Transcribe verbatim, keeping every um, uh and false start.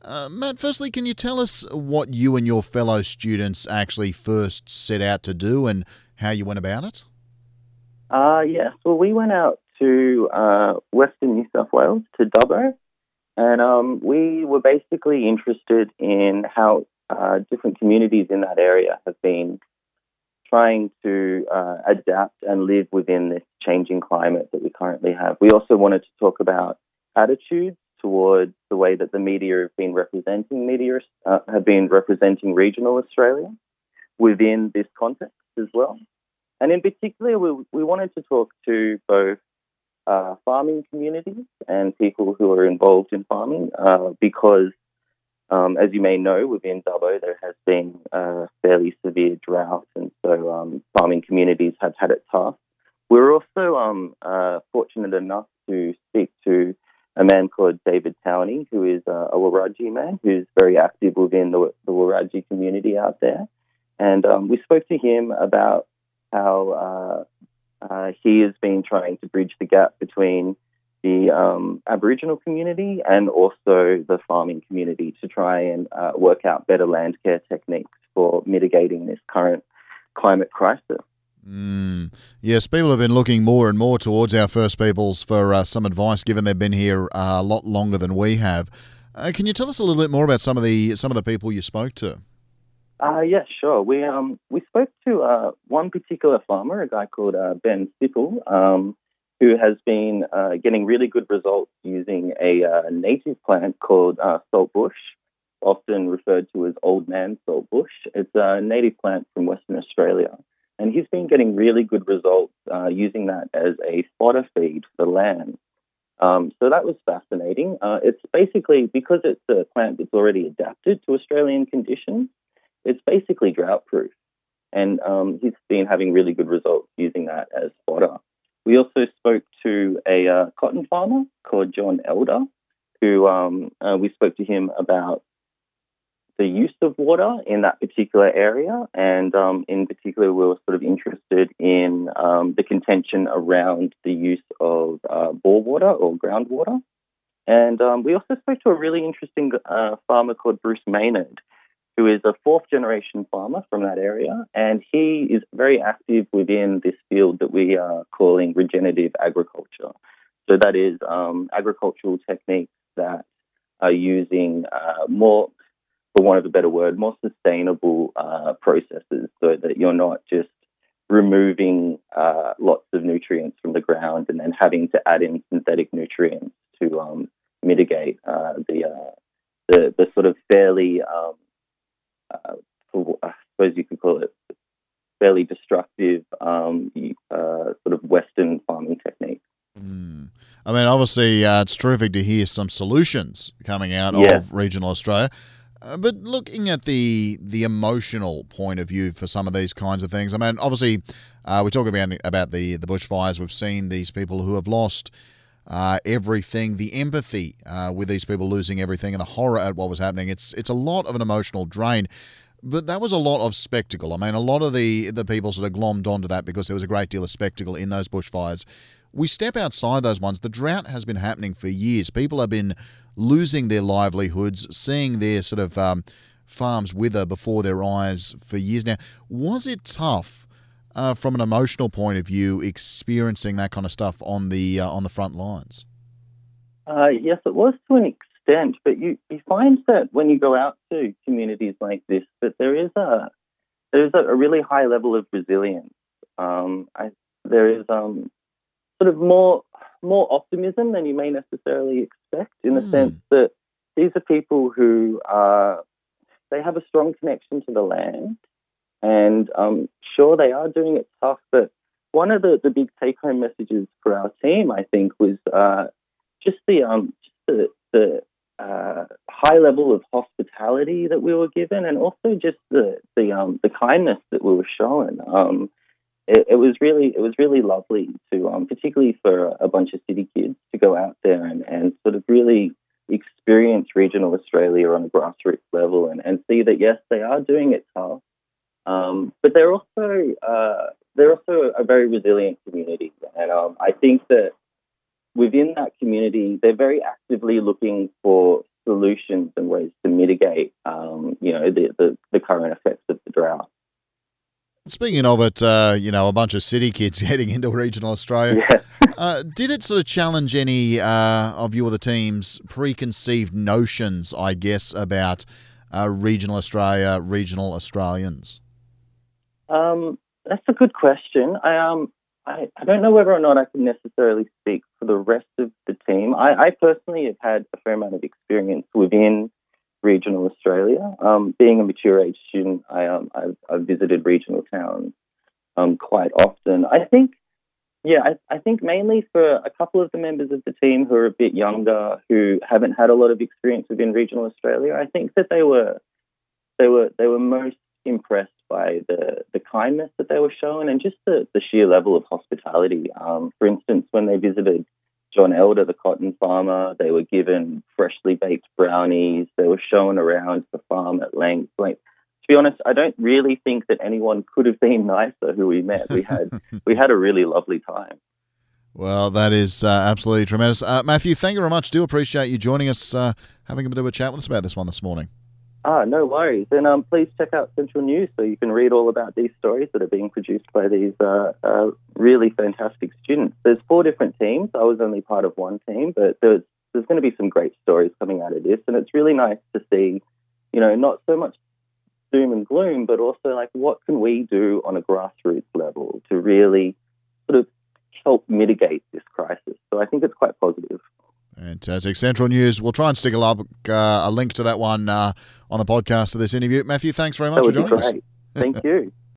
Uh, Matt, firstly, can you tell us what you and your fellow students actually first set out to do and how you went about it? Uh, yes, well, we went out to uh, Western New South Wales, to Dubbo, and um, we were basically interested in how uh, different communities in that area have been trying to uh, adapt and live within this changing climate that we currently have. We also wanted to talk about attitudes towards the way that the media have been representing media, uh, have been representing regional Australia within this context as well. And in particular, we, we wanted to talk to both uh, farming communities and people who are involved in farming uh, because, um, as you may know, within Dubbo there has been a fairly severe drought, and so um, farming communities have had it tough. We were also um, uh, fortunate enough to speak to a man called David Towney, who is uh, a Wiradji man who's very active within the, the Wiradji community out there. And um, we spoke to him about how uh, uh, he has been trying to bridge the gap between the um, Aboriginal community and also the farming community to try and uh, work out better land care techniques for mitigating this current climate crisis. Mm. Yes, people have been looking more and more towards our First Peoples for uh, some advice, given they've been here uh, a lot longer than we have. Uh, can you tell us a little bit more about some of the some of the people you spoke to? Uh, yeah, sure. We um we spoke to uh, one particular farmer, a guy called uh, Ben Sipple, um, who has been uh, getting really good results using a uh, native plant called uh, saltbush, often referred to as old man saltbush. It's a native plant from Western Australia, and he's been getting really good results uh, using that as a fodder feed for the land. Um, so that was fascinating. Uh, it's basically, because it's a plant that's already adapted to Australian conditions, it's basically drought-proof, and um, he's been having really good results using that as fodder. We also spoke to a uh, cotton farmer called John Elder, who um, uh, we spoke to him about the use of water in that particular area, and um, in particular we were sort of interested in um, the contention around the use of uh, bore water or groundwater. And um, we also spoke to a really interesting uh, farmer called Bruce Maynard, who is a fourth-generation farmer from that area, and he is very active within this field that we are calling regenerative agriculture. So that is um, agricultural techniques that are using uh, more, for want of a better word, more sustainable uh, processes, so that you're not just removing uh, lots of nutrients from the ground and then having to add in synthetic nutrients to um, mitigate uh, the, uh, the the sort of fairly um, Uh, I suppose you could call it fairly destructive um, uh, sort of Western farming technique. Mm. I mean, obviously, uh, it's terrific to hear some solutions coming out Yeah. of regional Australia. Uh, but looking at the the emotional point of view for some of these kinds of things, I mean, obviously, uh, we talk about about the the bushfires. We've seen these people who have lost uh, everything, the empathy uh, with these people losing everything, and the horror at what was happening. It's it's a lot of an emotional drain. But that was a lot of spectacle. I mean, a lot of the, the people sort of glommed onto that because there was a great deal of spectacle in those bushfires. We step outside those ones. The drought has been happening for years. People have been losing their livelihoods, seeing their sort of um, farms wither before their eyes for years now. Was it tough uh, from an emotional point of view experiencing that kind of stuff on the uh, on the front lines? Uh, yes, it was to an extent, but you, you find that when you go out to communities like this, that there is a there is a, a really high level of resilience. Um, I, there is um, sort of more more optimism than you may necessarily expect, in the Hmm. sense that these are people who are they have a strong connection to the land, and um, sure, they are doing it tough, but one of the, the big take-home messages for our team, I think, was uh, just the um, just the, the uh, high level of hospitality that we were given, and also just the the um, the kindness that we were shown. Um, it, it was really it was really lovely to, um, particularly for a bunch of city kids, to go out there and, and sort of really experience regional Australia on a grassroots level, and, and see that yes, they are doing it tough. Um, but they're also uh, they're also a very resilient community, and um, I think that within that community, they're very actively looking for solutions and ways to mitigate, um, you know, the, the, the current effects of the drought. Speaking of it, uh, you know, a bunch of city kids heading into regional Australia. Yeah. uh, did it sort of challenge any uh, of you or the team's preconceived notions, I guess, about uh, regional Australia, regional Australians? Um, that's a good question. I um, I, I don't know whether or not I can necessarily speak for the rest of the team. I, I personally have had a fair amount of experience within regional Australia. Um, being a mature age student, I um, I've, I've visited regional towns um, quite often. I think, yeah, I, I think mainly for a couple of the members of the team who are a bit younger, who haven't had a lot of experience within regional Australia, I think that they were they were they were most impressed by the, the kindness that they were shown and just the, the sheer level of hospitality. Um, for instance, when they visited John Elder, the cotton farmer, they were given freshly baked brownies. They were shown around the farm at length. Like, to be honest, I don't really think that anyone could have been nicer who we met. We had we had a really lovely time. Well, that is uh, absolutely tremendous. Uh, Matthew, thank you very much. Do appreciate you joining us, uh, having a bit of a chat with us about this one this morning. Ah, no worries. And um, please check out Central News so you can read all about these stories that are being produced by these uh, uh, really fantastic students. There's four different teams. I was only part of one team, but there's, there's going to be some great stories coming out of this. And it's really nice to see, you know, not so much doom and gloom, but also like what can we do on a grassroots level to really sort of help mitigate this crisis. So I think it's quite positive. Fantastic. Central News. We'll try and stick a, love, uh, a link to that one uh, on the podcast of this interview. Matthew, thanks very much That for would joining be great. us. Thank you.